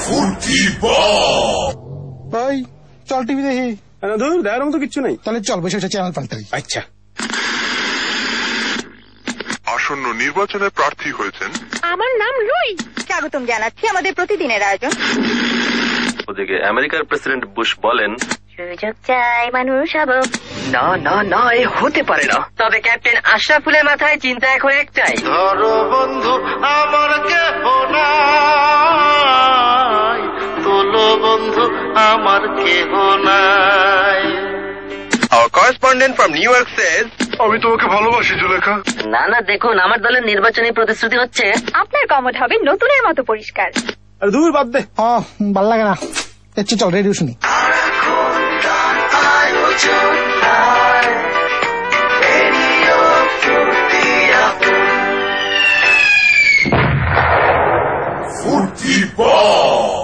ভাই চল টিভি দেখি। ধর দেখার মতো কিচ্ছু নাই। তাহলে চল বসে বসে চ্যানেল পাল্টাই। আচ্ছা। আসন্ন নির্বাচনে প্রার্থী হয়েছেন। আমার নাম রুই। স্বাগতম জানাচ্ছি আমাদের প্রতিদিনের আয়োজন। ওদিকে আমেরিকার প্রেসিডেন্ট বুশ বলেন, সুযোগ চাই মানুষ হব। না না না, এ হতে পারে না। তবে ক্যাপ্টেন আশরাফুলের মাথায় চিন্তা এখন একটাই, ধরো বন্ধু আমার কেহ নাই, তোলো বন্ধু আমার কেহ নাই। Our correspondent from New York says, আমি তোমাকে ভালোবাসি জুলেখা। না না, দেখুন আমার দলের নির্বাচনী প্রতিশ্রুতি হচ্ছে আপনার কমোড হবে নতুনের মতো পরিষ্কার। আরে দূর বাদ দে। ভাল লাগে না। চল রেডিও শুনি। ফুর্তি